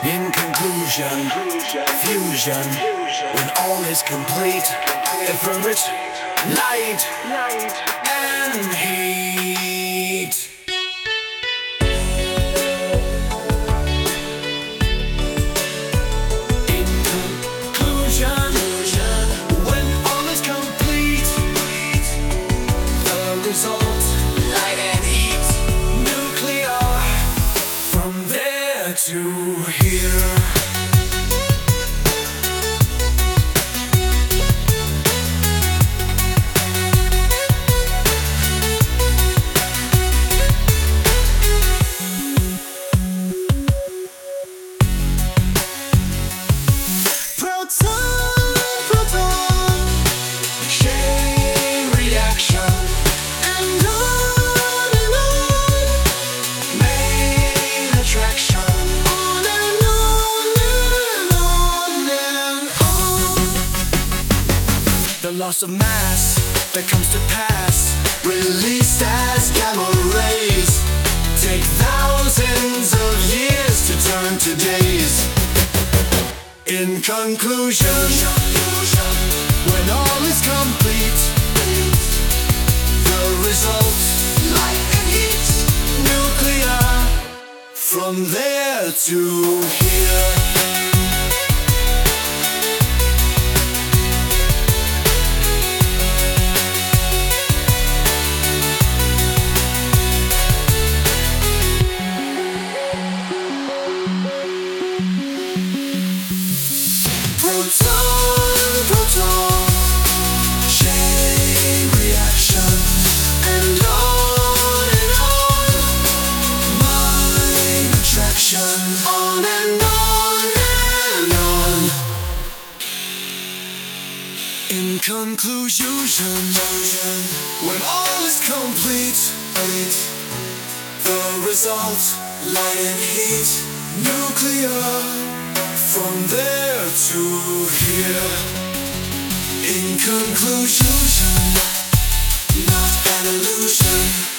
In conclusion, fusion, when all is complete, effort, light, and heat. In conclusion, when all is complete, the result, light and heat, nuclear, from there to here. The loss of mass that comes to pass, released as gamma rays, take thousands of years to turn to days. In conclusion, when all is complete, the result, light and heat, nuclear, from there to here. Proton, chain reaction, and on, mind attraction, on and on. In conclusion, when all is complete, the result, light and heat, nuclear, from there to here. In conclusion, not an illusion.